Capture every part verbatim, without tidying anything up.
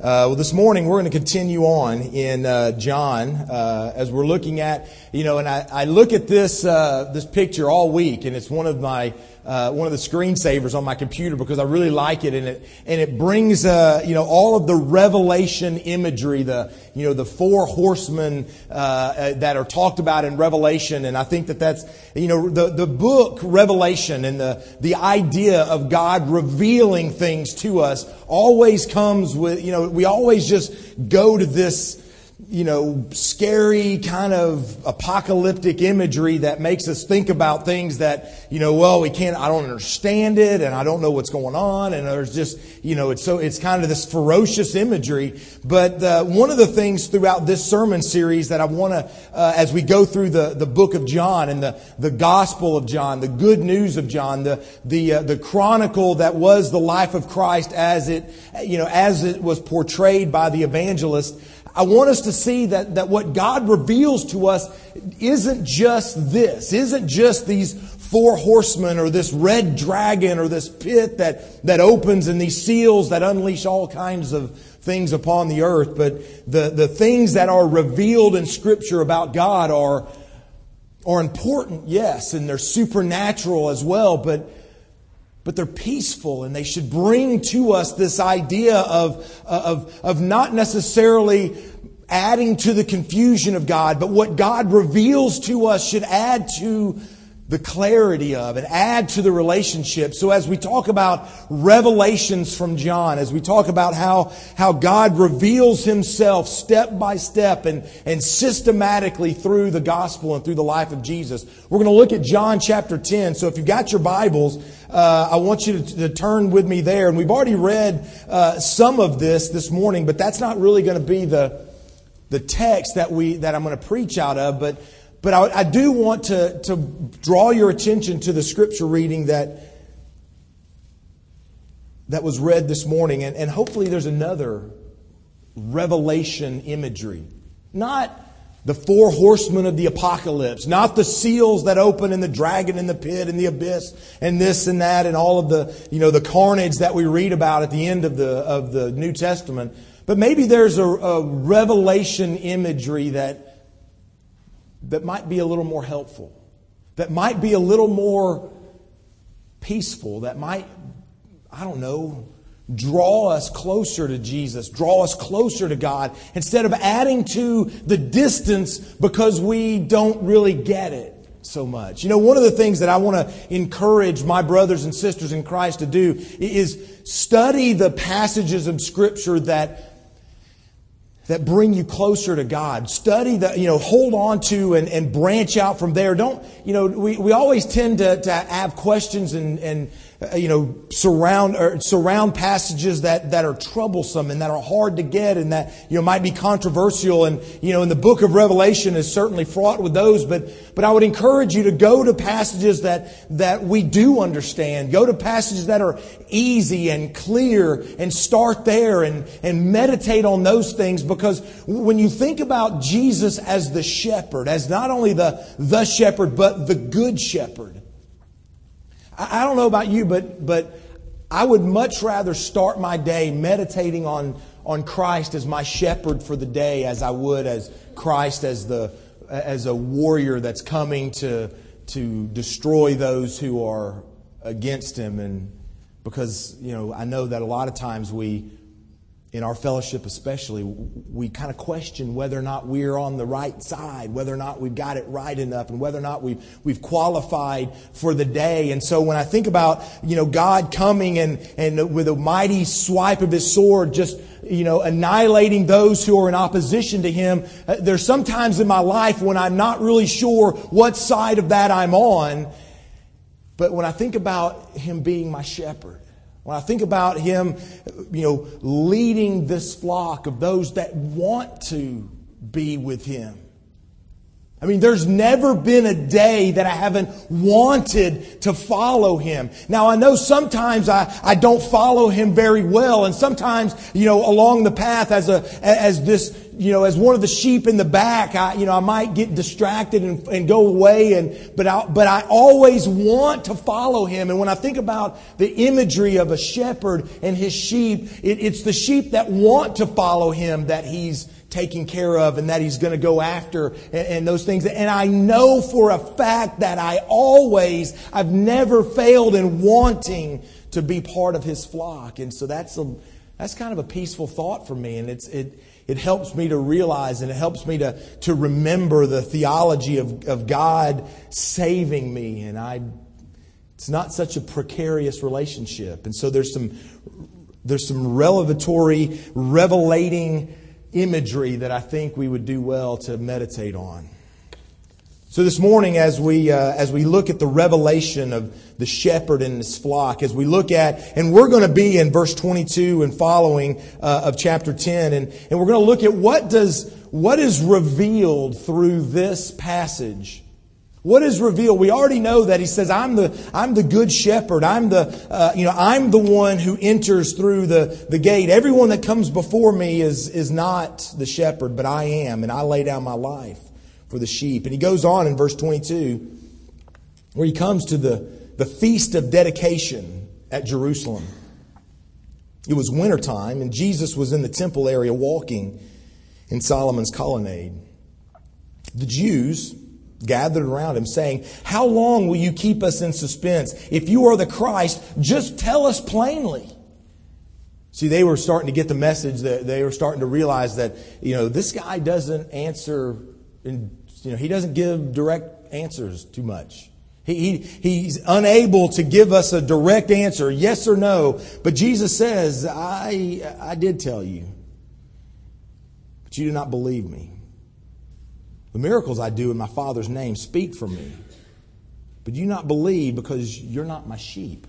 Uh, well, this morning we're going to continue on in uh, John uh, as we're looking at, you know, and I, I look at this uh, this picture all week, and it's one of my uh, one of the screensavers on my computer because I really like it, and it and it brings uh, you know all of the Revelation imagery, the you know the four horsemen uh, that are talked about in Revelation, and I think that that's you know the the book Revelation and the the idea of God revealing things to us always comes with you know. We always just go to this, you know, scary kind of apocalyptic imagery that makes us think about things that, you know, well, we can't, I don't understand it and I don't know what's going on. And there's just, you know, it's so, it's kind of this ferocious imagery. But uh, one of the things throughout this sermon series that I want to, uh, as we go through the, the book of John and the, the gospel of John, the good news of John, the, the, uh, the chronicle that was the life of Christ as it, you know, as it was portrayed by the evangelist, I want us to see that, that what God reveals to us isn't just this, isn't just these four horsemen or this red dragon or this pit that, that opens and these seals that unleash all kinds of things upon the earth. But the, the things that are revealed in Scripture about God are, are important, yes, and they're supernatural as well, but But they're peaceful, and they should bring to us this idea of, of, of not necessarily adding to the confusion of God, but what God reveals to us should add to the clarity of and add to the relationship. So as we talk about revelations from John, as we talk about how, how God reveals Himself step by step and, and systematically through the gospel and through the life of Jesus, we're going to look at John chapter ten. So if you've got your Bibles, uh, I want you to, to turn with me there. And we've already read uh, some of this this morning, but that's not really going to be the, the text that we that I'm going to preach out of. But But I, I do want to, to draw your attention to the scripture reading that that was read this morning. And, and hopefully there's another revelation imagery. Not the four horsemen of the apocalypse. Not the seals that open and the dragon in the pit and the abyss and this and that and all of the, you know, the carnage that we read about at the end of the, of the New Testament. But maybe there's a, a revelation imagery that that might be a little more helpful, that might be a little more peaceful, that might, I don't know, draw us closer to Jesus, draw us closer to God, instead of adding to the distance because we don't really get it so much. You know, one of the things that I want to encourage my brothers and sisters in Christ to do is study the passages of Scripture that that bring you closer to God. Study that, you know, hold on to and, and branch out from there. Don't, you know, we, we always tend to, to have questions and, and uh, you know, surround or surround passages that, that are troublesome and that are hard to get and that, you know, might be controversial. And, you know, in the book of Revelation is certainly fraught with those. But, but I would encourage you to go to passages that, that we do understand. Go to passages that are easy and clear and start there and, and meditate on those things. Because when you think about Jesus as the shepherd, as not only the, the shepherd, but the good shepherd, I, I don't know about you, but, but I would much rather start my day meditating on, on Christ as my shepherd for the day as I would as Christ as the, as a warrior that's coming to, to destroy those who are against Him. And because, you know, I know that a lot of times we, in our fellowship especially, we kind of question whether or not we're on the right side, whether or not we've got it right enough, and whether or not we've, we've qualified for the day. And so when I think about, you know, God coming and, and with a mighty swipe of His sword, just, you know, annihilating those who are in opposition to Him, uh, there's sometimes in my life when I'm not really sure what side of that I'm on. But when I think about Him being my shepherd, when I think about Him, you know, leading this flock of those that want to be with Him, I mean, there's never been a day that I haven't wanted to follow Him. Now, I know sometimes I, I don't follow Him very well. And sometimes, you know, along the path as a, as this, you know, as one of the sheep in the back, I, you know, I might get distracted and, and go away. And, but I, but I always want to follow Him. And when I think about the imagery of a shepherd and his sheep, it, it's the sheep that want to follow Him that He's taking care of and that He's going to go after and, and those things. And I know for a fact that I always, I've never failed in wanting to be part of His flock. And so that's a, that's kind of a peaceful thought for me. And it's, it, it helps me to realize and it helps me to, to remember the theology of, of God saving me. And I, it's not such a precarious relationship. And so there's some, there's some revelatory, revelating imagery that I think we would do well to meditate on. So this morning, as we uh, as we look at the revelation of the shepherd and his flock, as we look at, and we're going to be in verse twenty-two and following uh, of chapter ten, and, and we're going to look at what does what is revealed through this passage. What is revealed? We already know that He says, "I'm the I'm the good shepherd. I'm the uh, you know I'm the one who enters through the, the gate. Everyone that comes before me is is not the shepherd, but I am, and I lay down my life for the sheep." And He goes on in verse twenty-two, where He comes to the the feast of dedication at Jerusalem. It was wintertime, and Jesus was in the temple area walking in Solomon's colonnade. The Jews gathered around Him, saying, "How long will you keep us in suspense? If you are the Christ, just tell us plainly." See, they were starting to get the message, that they were starting to realize that, you know, this guy doesn't answer, in, you know, he doesn't give direct answers too much. He, he He's unable to give us a direct answer, yes or no. But Jesus says, I, I did tell you, but you do not believe me. The miracles I do in my Father's name speak for me. But you not believe because you're not my sheep.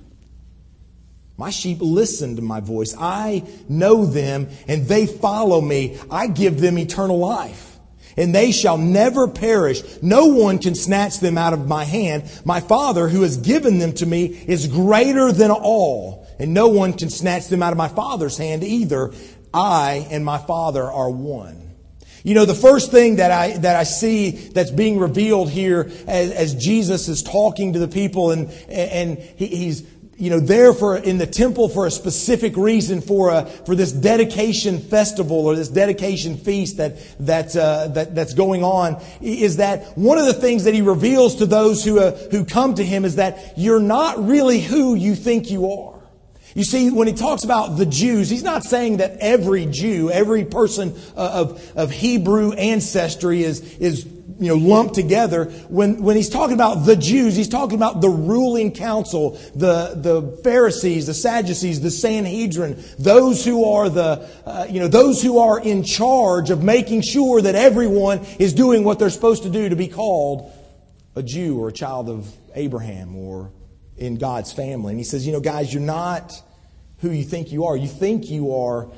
My sheep listen to my voice. I know them and they follow me. I give them eternal life. And they shall never perish. No one can snatch them out of my hand. My Father who has given them to me is greater than all. And no one can snatch them out of my Father's hand either. I and my Father are one. You know, the first thing that I that I see that's being revealed here as, as Jesus is talking to the people, and and he, he's you know there for in the temple for a specific reason, for a for this dedication festival or this dedication feast that that uh, that that's going on, is that one of the things that He reveals to those who uh, who come to Him is that you're not really who you think you are. You see, when He talks about the Jews, He's not saying that every Jew, every person of, of Hebrew ancestry is, is you know, lumped together. When, when He's talking about the Jews, He's talking about the ruling council, the, the Pharisees, the Sadducees, the Sanhedrin, those who are the, uh, you know, those who are in charge of making sure that everyone is doing what they're supposed to do to be called a Jew or a child of Abraham or in God's family. And He says, you know, guys, you're not who you think you are. You think you are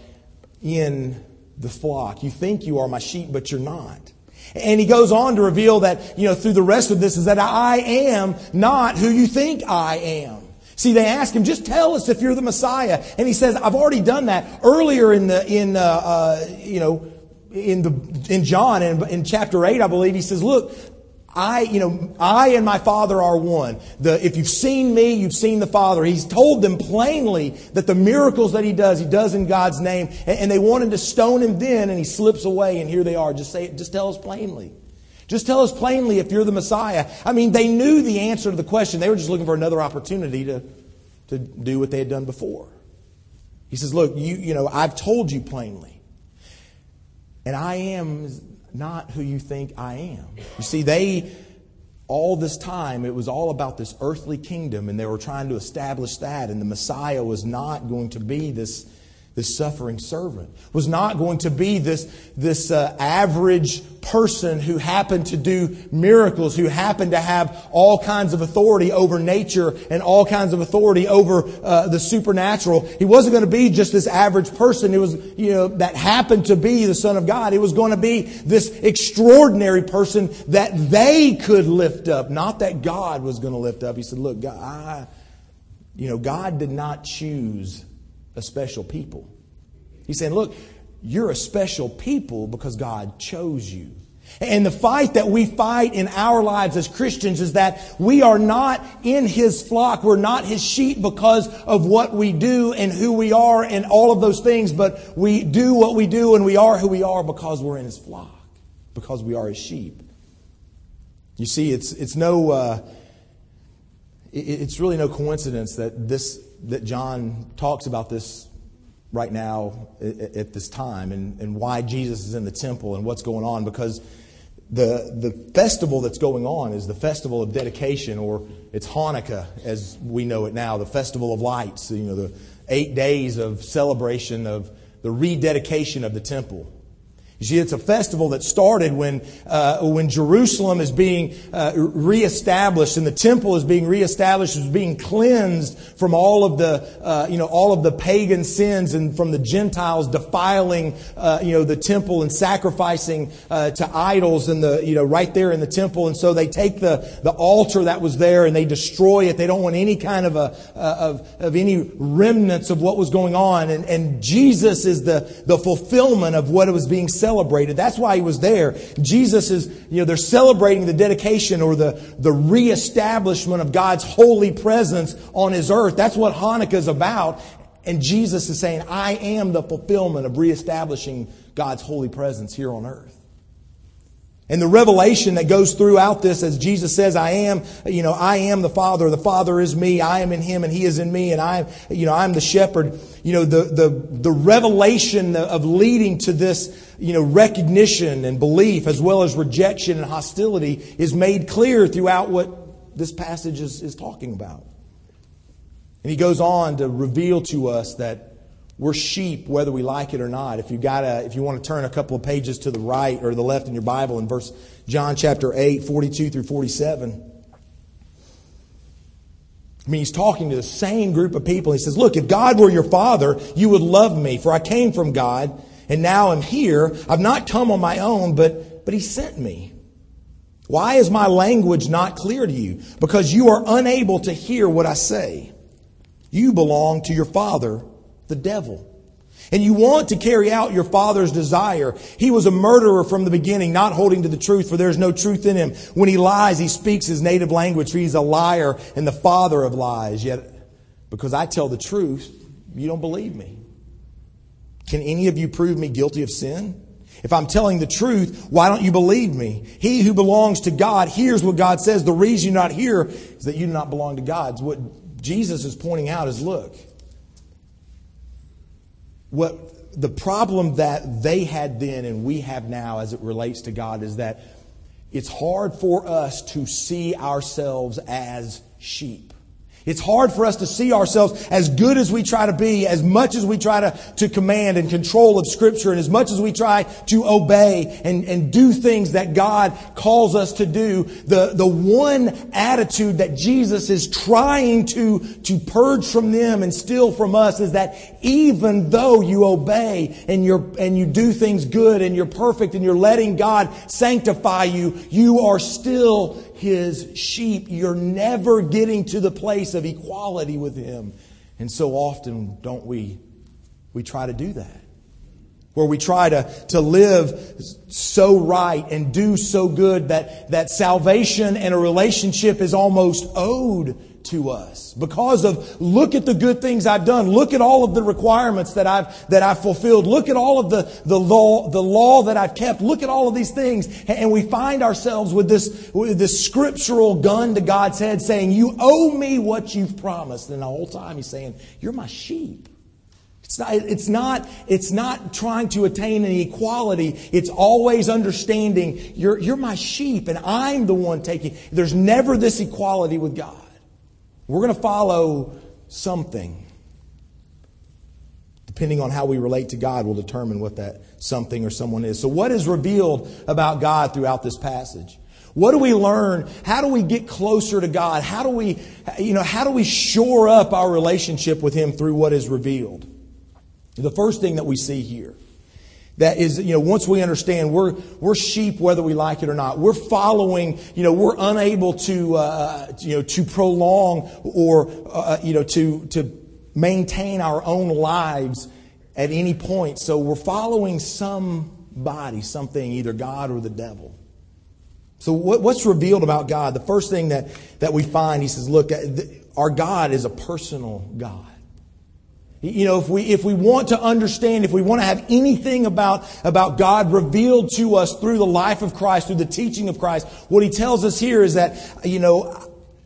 in the flock. You think you are my sheep, but you're not. And He goes on to reveal that, you know, through the rest of this is that I am not who you think I am. See, they ask Him, just tell us if you're the Messiah. And He says, I've already done that. Earlier in the, in, uh, uh, you know, in the, in John, in, in chapter eight, I believe, He says, look, I, you know, I and my Father are one. The, if you've seen me, you've seen the Father. He's told them plainly that the miracles that He does, He does in God's name. And, and they wanted to stone Him then, and He slips away, and here they are. Just say it. Just tell us plainly. Just tell us plainly if you're the Messiah. I mean, they knew the answer to the question. They were just looking for another opportunity to, to do what they had done before. He says, look, you, you know, I've told you plainly. And I am not who you think I am. You see, they, all this time, it was all about this earthly kingdom, and they were trying to establish that, and the Messiah was not going to be this, this suffering servant, was not going to be this, this uh, average person who happened to do miracles, who happened to have all kinds of authority over nature and all kinds of authority over uh, the supernatural. He wasn't going to be just this average person who was, you know, that happened to be the Son of God. He was going to be this extraordinary person that they could lift up, not that God was going to lift up. He said, look, God, I, you know, God did not choose a special people. He's saying, look, you're a special people because God chose you. And the fight that we fight in our lives as Christians is that we are not in His flock. We're not His sheep because of what we do and who we are and all of those things. But we do what we do and we are who we are because we're in His flock. Because we are His sheep. You see, it's it's no uh, it's really no coincidence that this that John talks about this right now at this time and, and why Jesus is in the temple and what's going on, because the the festival that's going on is the festival of dedication, or it's Hanukkah as we know it now, the festival of lights, you know, the eight days of celebration of the rededication of the temple. You see, it's a festival that started when uh, when Jerusalem is being uh, reestablished and the temple is being reestablished, is being cleansed from all of the uh, you know all of the pagan sins and from the Gentiles defiling uh, you know the temple and sacrificing uh, to idols and the you know right there in the temple. And so they take the the altar that was there and they destroy it. They don't want any kind of a uh, of of any remnants of what was going on. And and Jesus is the the fulfillment of what was being celebrated. Celebrated. That's why He was there. Jesus is, you know, they're celebrating the dedication or the, the reestablishment of God's holy presence on His earth. That's what Hanukkah is about. And Jesus is saying, I am the fulfillment of reestablishing God's holy presence here on earth. And the revelation that goes throughout this, as Jesus says, I am, you know, I am the Father, the Father is me, I am in Him and He is in me, and I am, you know, I'm the shepherd. You know, the, the, the revelation of leading to this, you know, recognition and belief as well as rejection and hostility is made clear throughout what this passage is, is talking about. And He goes on to reveal to us that we're sheep whether we like it or not. If you got a, if you want to turn a couple of pages to the right or the left in your Bible in verse John chapter eight, forty-two through forty-seven. I mean, He's talking to the same group of people. He says, look, if God were your Father, you would love me, for I came from God and now I'm here. I've not come on my own, but, but He sent me. Why is my language not clear to you? Because you are unable to hear what I say. You belong to your father, the devil. And you want to carry out your father's desire. He was a murderer from the beginning, not holding to the truth, for there is no truth in him. When he lies, he speaks his native language, for he's a liar and the father of lies. Yet, because I tell the truth, you don't believe me. Can any of you prove me guilty of sin? If I'm telling the truth, why don't you believe me? He who belongs to God hears what God says. The reason you not hear is that you do not belong to God. It's what Jesus is pointing out is, look, what the problem that they had then and we have now as it relates to God is that it's hard for us to see ourselves as sheep. It's hard for us to see ourselves as good as we try to be, as much as we try to, to command and control of Scripture, and as much as we try to obey and, and do things that God calls us to do. The, the one attitude that Jesus is trying to, to purge from them and steal from us is that even though you obey and you're, and you do things good and you're perfect and you're letting God sanctify you, you are still His sheep. You're never getting to the place of equality with Him. And so often, don't we, we try to do that. Where we try to, to live so right and do so good that, that salvation and a relationship is almost owed to us. Because of, look at the good things I've done. Look at all of the requirements that I've, that I've fulfilled. Look at all of the, the law, the law that I've kept. Look at all of these things. And we find ourselves with this, with this scriptural gun to God's head saying, you owe me what you've promised. And the whole time He's saying, you're my sheep. It's not, it's not, it's not trying to attain an equality. It's always understanding you're, you're my sheep and I'm the one taking. There's never this equality with God. We're going to follow something. The depending on how we relate to God, will determine what that something or someone is. So what is revealed about God throughout this passage? What do we learn? How do we get closer to God? How do we, you know, how do we shore up our relationship with Him through what is revealed? The first thing that we see here, that is, you know, once we understand we're we're sheep whether we like it or not. We're following, you know, we're unable to, uh, you know, to prolong or, uh, you know, to to maintain our own lives at any point. So we're following somebody, something, either God or the devil. So what, what's revealed about God? The first thing that, that we find, he says, look, our God is a personal God. You know, if we if we want to understand, if we want to have anything about, about God revealed to us through the life of Christ, through the teaching of Christ, what he tells us here is that, you know,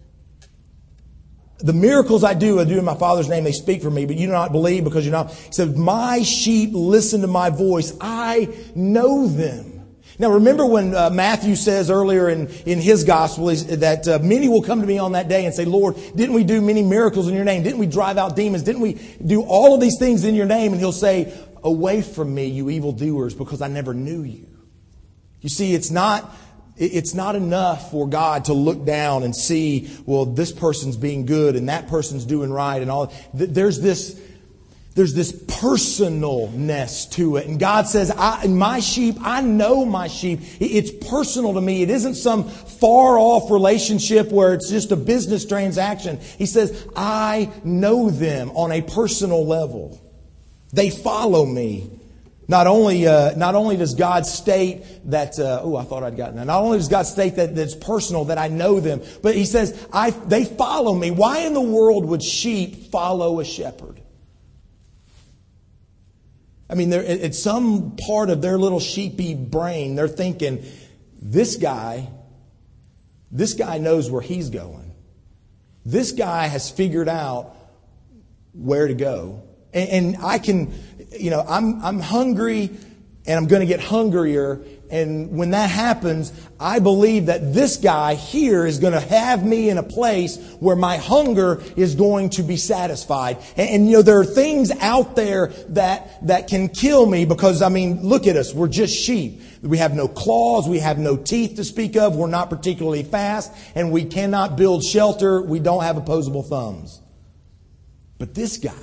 the miracles I do, I do in my Father's name, they speak for me, but you do not believe because you're not. He said, my sheep listen to my voice. I know them. Now remember when uh, Matthew says earlier in, in his gospel is that uh, many will come to me on that day and say, Lord, didn't we do many miracles in your name? Didn't we drive out demons? Didn't we do all of these things in your name? And he'll say, away from me, you evildoers, because I never knew you. You see, it's not... It's not enough for God to look down and see, well, this person's being good and that person's doing right and all. There's this, there's this personalness to it. And God says, I, my sheep, I know my sheep. It's personal to me. It isn't some far off relationship where it's just a business transaction. He says, I know them on a personal level. They follow me. Not only, uh, not only does God state that, uh, oh, I thought I'd gotten that. Not only does God state that it's personal, that I know them, but He says, I, they follow me. Why in the world would sheep follow a shepherd? I mean, at some part of their little sheepy brain, they're thinking, this guy, this guy knows where he's going. This guy has figured out where to go. And, and I can... You know, I'm I'm hungry and I'm going to get hungrier. And when that happens, I believe that this guy here is going to have me in a place where my hunger is going to be satisfied. And, and you know, there are things out there that that can kill me because, I mean, look at us. We're just sheep. We have no claws. We have no teeth to speak of. We're not particularly fast. And we cannot build shelter. We don't have opposable thumbs. But this guy,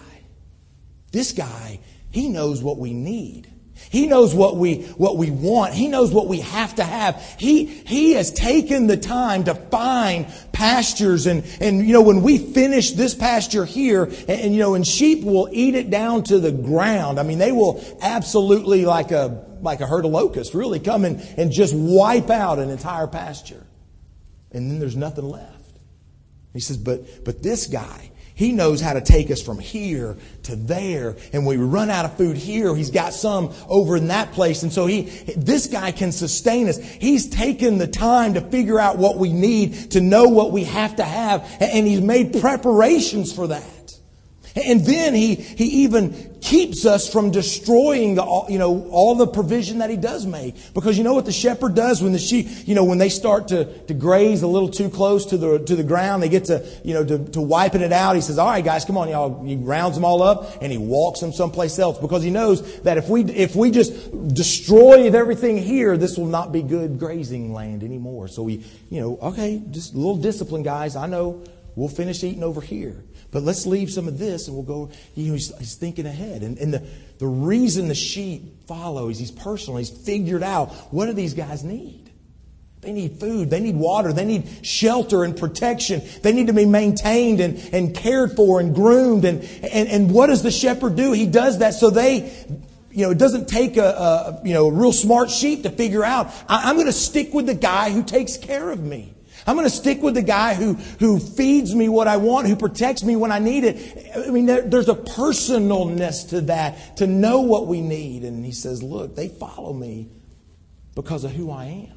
this guy... He knows what we need. He knows what we what we want. He knows what we have to have. He He has taken the time to find pastures. And, and you know, when we finish this pasture here, and, and you know, and sheep will eat it down to the ground. I mean, they will absolutely, like a like a herd of locusts, really come in and just wipe out an entire pasture. And then there's nothing left. He says, but but this guy, He knows how to take us from here to there. And when we run out of food here, He's got some over in that place. And so he, this guy can sustain us. He's taken the time to figure out what we need, to know what we have to have. And He's made preparations for that. And then he, he even keeps us from destroying the, you know, all the provision that He does make. Because you know what the shepherd does when the sheep, you know, when they start to, to graze a little too close to the, to the ground, they get to, you know, to, to wiping it out. He says, all right, guys, come on, y'all. He rounds them all up and he walks them someplace else because he knows that if we, if we just destroy everything here, this will not be good grazing land anymore. So we, you know, okay, just a little discipline, guys. I know we'll finish eating over here. But let's leave some of this and we'll go, you know, he's, he's thinking ahead. And, and the, the reason the sheep follow is he's personal. He's figured out, what do these guys need? They need food. They need water. They need shelter and protection. They need to be maintained and, and cared for and groomed. And, and, and what does the shepherd do? He does that so they, you know, it doesn't take a, a you know, a real smart sheep to figure out, I, I'm going to stick with the guy who takes care of me. I'm going to stick with the guy who, who feeds me what I want, who protects me when I need it. I mean, there, there's a personalness to that, to know what we need. And he says, look, they follow me because of who I am.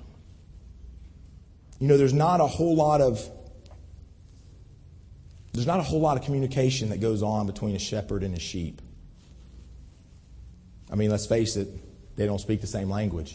You know, there's not a whole lot of, there's not a whole lot of communication that goes on between a shepherd and a sheep. I mean, let's face it, they don't speak the same language.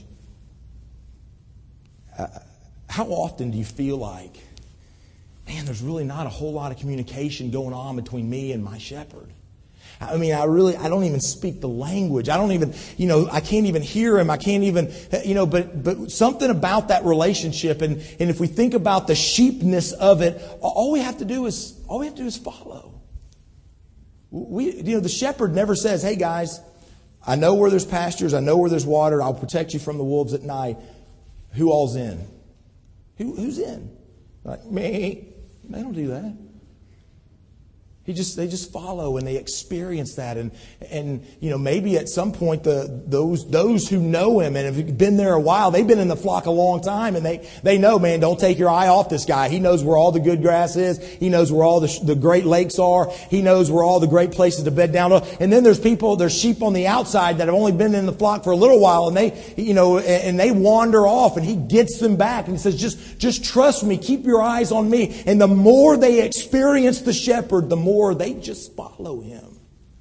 Uh, How often do you feel like, man, there's really not a whole lot of communication going on between me and my shepherd? I mean, I really, I don't even speak the language. I don't even, you know, I can't even hear him. I can't even, you know, but, but something about that relationship. And, and if we think about the sheepness of it, all we have to do is, all we have to do is follow. We, you know, the shepherd never says, hey guys, I know where there's pastures. I know where there's water. I'll protect you from the wolves at night. Who all's in? Who, who's in? Like, me. They don't do that. He just, they just follow and they experience that. And, and, you know, maybe at some point the, those, those who know him and have been there a while, they've been in the flock a long time and they, they know, man, don't take your eye off this guy. He knows where all the good grass is. He knows where all the, the great lakes are. He knows where all the great places to bed down. And then there's people, there's sheep on the outside that have only been in the flock for a little while and they, you know, and they wander off and he gets them back and he says, just, just trust me. Keep your eyes on me. And the more they experience the shepherd, the more they just follow him.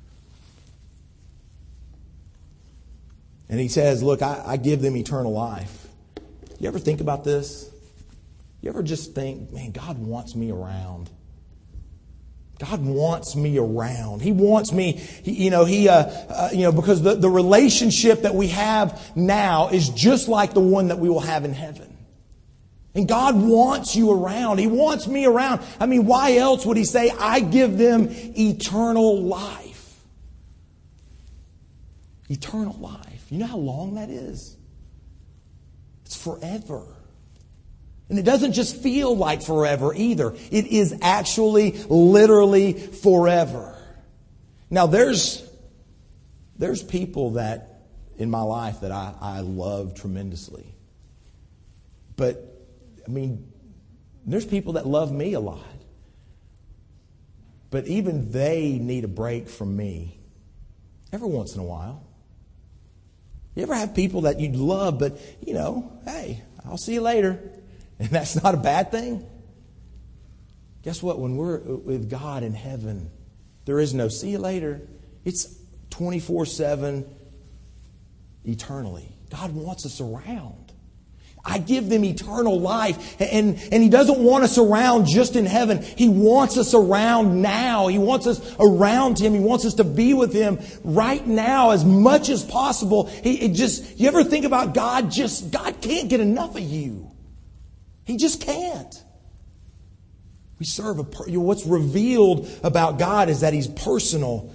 And he says, look, I, I give them eternal life. You ever think about this? You ever just think, man, God wants me around. God wants me around. He wants me, he, you know, he, uh, uh, you know, because the, the relationship that we have now is just like the one that we will have in heaven. And God wants you around. He wants me around. I mean, why else would He say, I give them eternal life? Eternal life. You know how long that is? It's forever. And it doesn't just feel like forever either. It is actually, literally forever. Now, there's, there's people that in my life that I, I love tremendously. But I mean, there's people that love me a lot. But even they need a break from me every once in a while. You ever have people that you love, but, you know, hey, I'll see you later. And that's not a bad thing. Guess what? When we're with God in heaven, there is no see you later. It's twenty-four seven eternally. God wants us around. I give them eternal life. And, and He doesn't want us around just in heaven. He wants us around now. He wants us around Him. He wants us to be with Him right now as much as possible. He it just, you ever think about God? Just, God can't get enough of you. He just can't. We serve a, you know, what's revealed about God is that He's personal.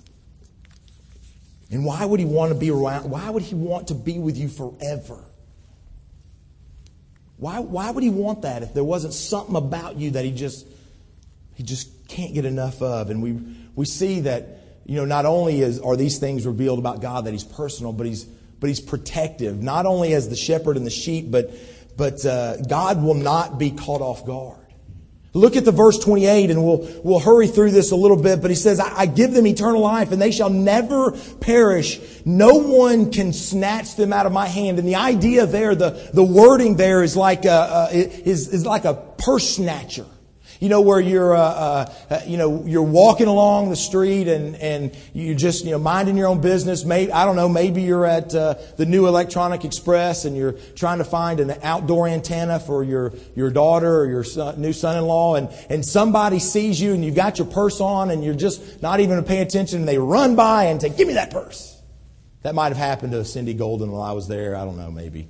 And why would He want to be around? Why would He want to be with you forever? Why, why would He want that if there wasn't something about you that He just He just can't get enough of? And we we see that, you know, not only is, are these things revealed about God that He's personal, but He's but He's protective. Not only as the shepherd and the sheep, but but uh, God will not be caught off guard. Look at the verse twenty-eight, and we'll we'll hurry through this a little bit. But He says, I, I give them eternal life, and they shall never perish. No one can snatch them out of my hand. And the idea there, the, the wording there is like a, a is is like a purse snatcher. You know, where you're, uh, uh, you know, you're walking along the street and, and you're just, you know, minding your own business. Maybe, I don't know, maybe you're at uh, the new Electronic Express and you're trying to find an outdoor antenna for your, your daughter or your son, new son-in-law, and, and somebody sees you and you've got your purse on and you're just not even paying attention, and they run by and say, give me that purse. That might have happened to Cindy Golden while I was there. I don't know, maybe.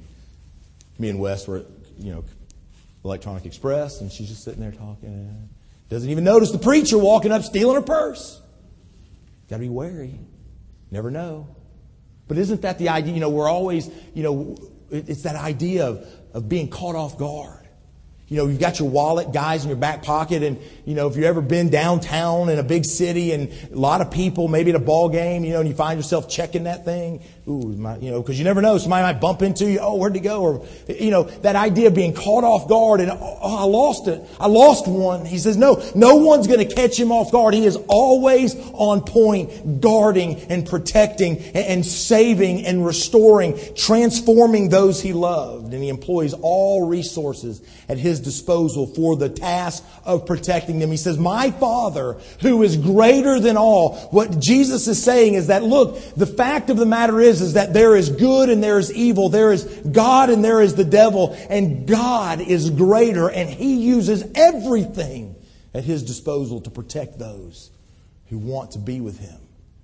Me and Wes were, you know, Electronic Express, and she's just sitting there talking. Doesn't even notice the preacher walking up stealing her purse. Got to be wary. Never know. But isn't that the idea? You know, we're always, you know, it's that idea of, of being caught off guard. You know, you've got your wallet, guys, in your back pocket, and, you know, if you've ever been downtown in a big city and a lot of people, maybe at a ball game, you know, and you find yourself checking that thing, ooh, my, you know, because you never know, somebody might bump into you, oh, where'd he go? Or, you know, that idea of being caught off guard, and, oh, I lost it. I lost one. He says, no, no one's going to catch him off guard. He is always on point, guarding and protecting and, and saving and restoring, transforming those He loved. And He employs all resources at His disposal for the task of protecting them. He says, my Father, who is greater than all. What Jesus is saying is that, look, the fact of the matter is, is that there is good and there is evil. There is God and there is the devil. And God is greater, and He uses everything at His disposal to protect those who want to be with Him.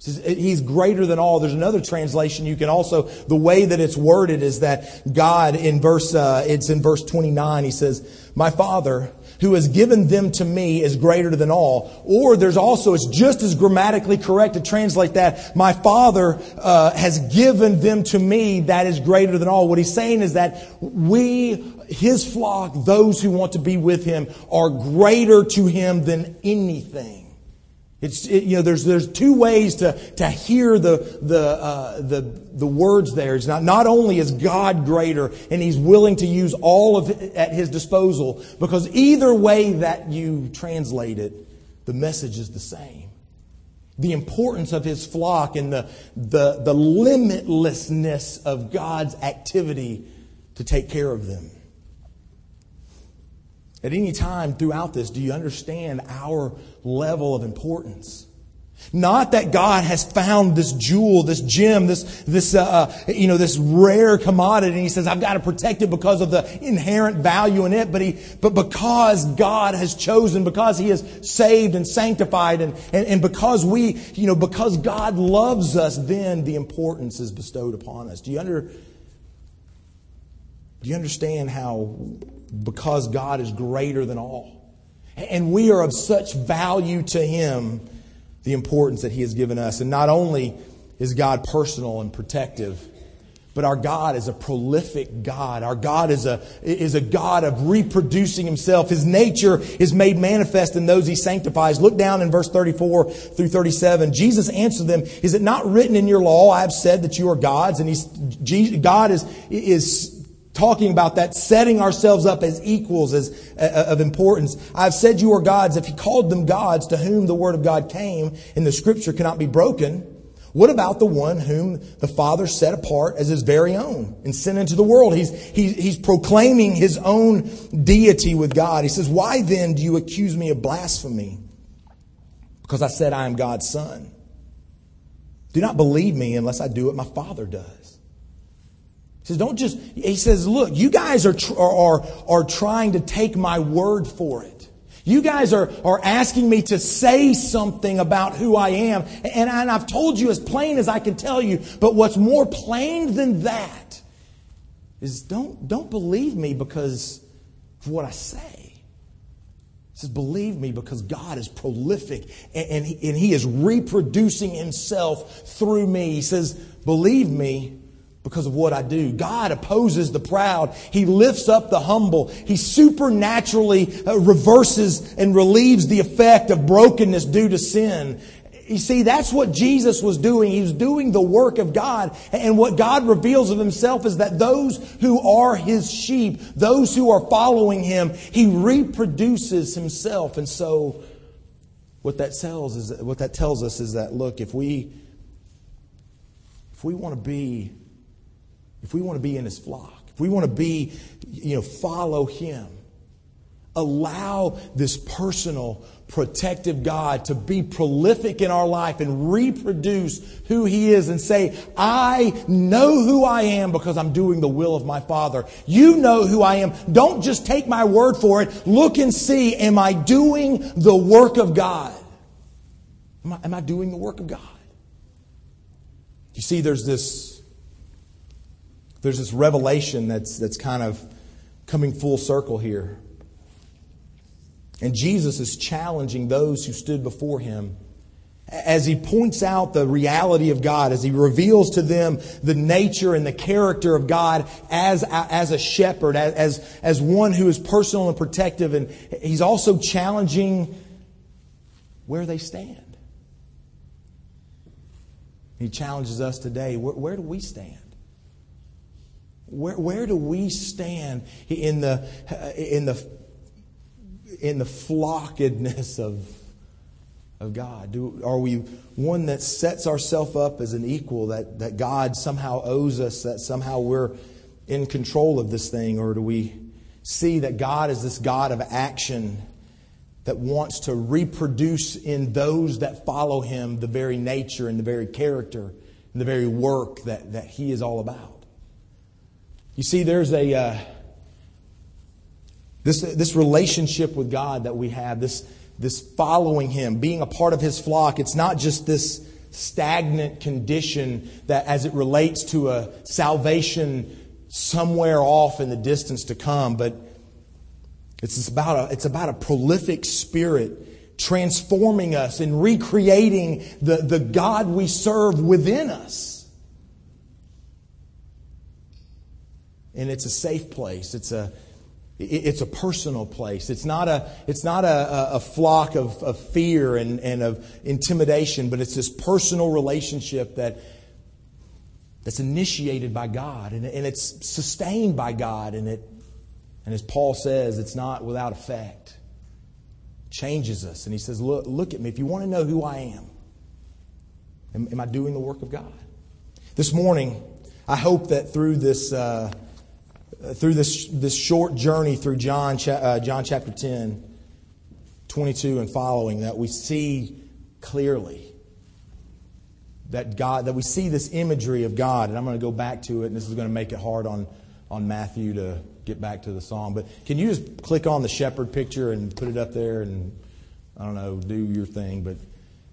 He's greater than all. There's another translation you can also, the way that it's worded is that God in verse, uh, it's in verse twenty-nine, he says, my Father who has given them to me is greater than all. Or there's also, it's just as grammatically correct to translate that, my Father uh, has given them to me that is greater than all. What he's saying is that we, his flock, those who want to be with him, are greater to him than anything. It's it, you know there's there's two ways to to hear the the uh, the the words there. It's not not only is God greater and He's willing to use all of it at His disposal, because either way that you translate it, the message is the same. The importance of His flock and the the the limitlessness of God's activity to take care of them. At any time throughout this, do you understand our level of importance? Not that God has found this jewel, this gem, this this uh, you know this rare commodity, and He says, "I've got to protect it because of the inherent value in it." But He, but because God has chosen, because He has saved and sanctified, and, and and because we, you know, because God loves us, then the importance is bestowed upon us. Do you under? Do you understand how? Because God is greater than all. And we are of such value to Him, the importance that He has given us. And not only is God personal and protective, but our God is a prolific God. Our God is a, is a God of reproducing Himself. His nature is made manifest in those He sanctifies. Look down in verse thirty-four through thirty-seven. Jesus answered them, is it not written in your law, I have said that you are gods? And he's, God is, is talking about that, setting ourselves up as equals as uh, of importance. I've said you are gods. If He called them gods to whom the word of God came and the scripture cannot be broken, what about the one whom the Father set apart as His very own and sent into the world? He's, he's, he's proclaiming His own deity with God. He says, why then do you accuse me of blasphemy? Because I said I am God's son. Do not believe me unless I do what my Father does. He says, don't just, he says, look, you guys are, are, are trying to take my word for it. You guys are, are asking me to say something about who I am. And, and I've told you as plain as I can tell you. But what's more plain than that is don't, don't believe me because of what I say. He says, believe me because God is prolific and, and, he, and He is reproducing Himself through me. He says, believe me because of what I do. God opposes the proud. He lifts up the humble. He supernaturally uh, reverses and relieves the effect of brokenness due to sin. You see, that's what Jesus was doing. He was doing the work of God. And what God reveals of Himself is that those who are His sheep, those who are following Him, He reproduces Himself. And so what that tells is what that tells us is that, look, if we if we want to be If we want to be in His flock, if we want to be, you know, follow Him, allow this personal, protective God to be prolific in our life and reproduce who He is and say, I know who I am because I'm doing the will of my Father. You know who I am. Don't just take my word for it. Look and see, am I doing the work of God? Am I, am I doing the work of God? You see, there's this There's this revelation that's that's kind of coming full circle here. And Jesus is challenging those who stood before Him as He points out the reality of God, as He reveals to them the nature and the character of God as, as a shepherd, as, as one who is personal and protective. And He's also challenging where they stand. He challenges us today. Where, where do we stand? Where, where do we stand in the in the in the flockedness of of God? Do, are we one that sets ourselves up as an equal, that, that God somehow owes us, that somehow we're in control of this thing? Or do we see that God is this God of action that wants to reproduce in those that follow Him the very nature and the very character and the very work that, that He is all about? You see, there's a uh, this this relationship with God that we have, this this following Him, being a part of His flock. It's not just this stagnant condition that as it relates to a salvation somewhere off in the distance to come, but it's about a, it's about a prolific Spirit transforming us and recreating the, the God we serve within us. And it's a safe place. It's a It's a personal place. It's not a it's not a, a flock of, of fear and, and of intimidation, but it's this personal relationship that that's initiated by God, and, and it's sustained by God, and it and as Paul says, it's not without effect. It changes us, and he says, "Look, look at me. If you want to know who I am, am, am I doing the work of God?" This morning, I hope that through this. Uh, Through this this short journey through John uh, John chapter ten, twenty-two and following, that we see clearly that God that we see this imagery of God, and I'm going to go back to it, and this is going to make it hard on on Matthew to get back to the song. But can you just click on the shepherd picture and put it up there, and I don't know, do your thing, but.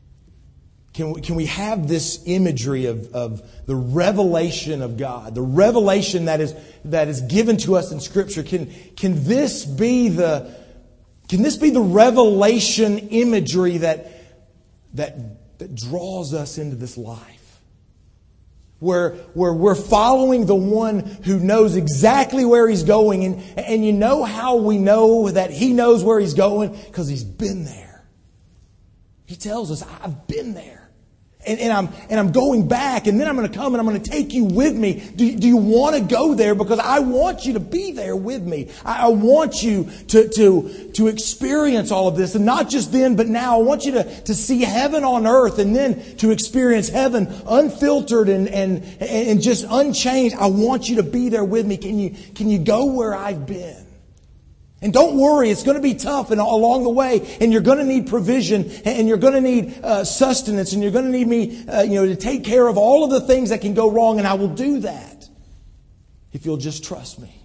Can we, can we have this imagery of, of the revelation of God, the revelation that is that is given to us in Scripture? Can can this be the can this be the revelation imagery that that that draws us into this life, where where we're following the one who knows exactly where He's going, and and you know how we know that He knows where He's going? Because He's been there. He tells us, "I've been there." And, and I'm and I'm going back, and then I'm going to come and I'm going to take you with me. Do, do you want to go there? Because I want you to be there with me. I, I want you to, to, to experience all of this. And not just then, but now. I want you to, to see heaven on earth, and then to experience heaven unfiltered and, and, and just unchanged. I want you to be there with me. Can you, can you go where I've been? And don't worry, it's going to be tough and along the way, and you're going to need provision, and you're going to need uh, sustenance, and you're going to need me, uh, you know, to take care of all of the things that can go wrong, and I will do that if you'll just trust me.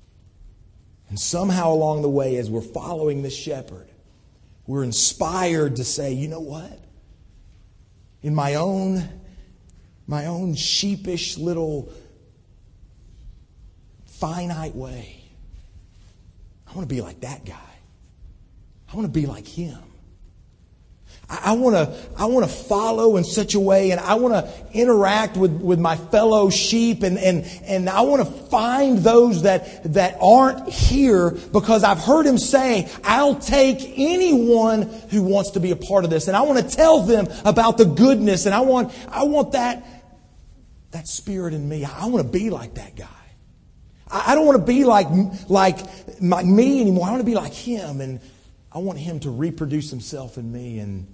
And somehow along the way, as we're following this shepherd, we're inspired to say, you know what? In my own, my own sheepish little finite way, I want to be like that guy. I want to be like him. I, I want to I want to follow in such a way, and I want to interact with, with my fellow sheep, and, and, and I want to find those that, that aren't here, because I've heard Him say, I'll take anyone who wants to be a part of this. And I want to tell them about the goodness, and I want I want that, that spirit in me. I want to be like that guy. I don't want to be like, like, like me anymore. I want to be like Him, and I want Him to reproduce Himself in me. And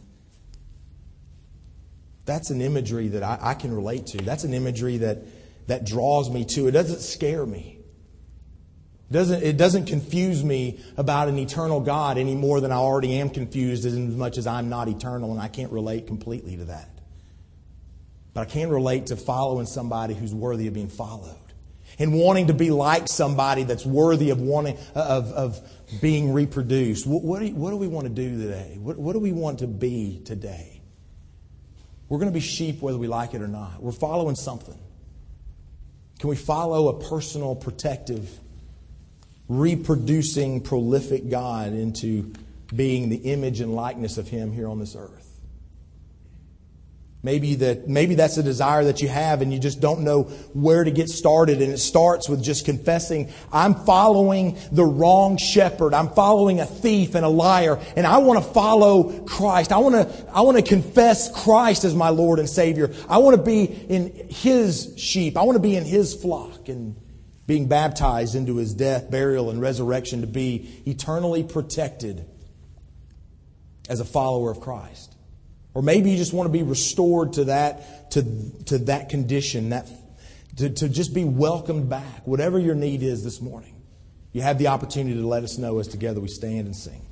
that's an imagery that I, I can relate to. That's an imagery that, that draws me to. It doesn't scare me. It doesn't, it doesn't confuse me about an eternal God any more than I already am confused, as much as I'm not eternal and I can't relate completely to that. But I can relate to following somebody who's worthy of being followed. And wanting to be like somebody that's worthy of wanting of, of being reproduced. What, what, do, you, what do we want to do today? What, what do we want to be today? We're going to be sheep whether we like it or not. We're following something. Can we follow a personal, protective, reproducing, prolific God into being the image and likeness of Him here on this earth? Maybe that maybe that's a desire that you have, and you just don't know where to get started. And it starts with just confessing, I'm following the wrong shepherd. I'm following a thief and a liar, and I want to follow Christ. I want to I want to confess Christ as my Lord and Savior. I want to be in His sheep. I want to be in His flock, and being baptized into His death, burial, and resurrection to be eternally protected as a follower of Christ. Or maybe you just want to be restored to that to, to that condition, that to, to just be welcomed back. Whatever your need is this morning, you have the opportunity to let us know as together we stand and sing.